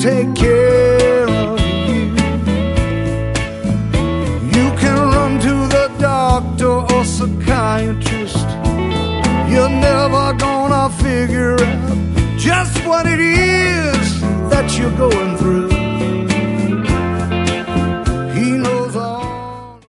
take care of you. You can run to the doctor or psychiatrist. You're never gonna figure out just what it is that you're going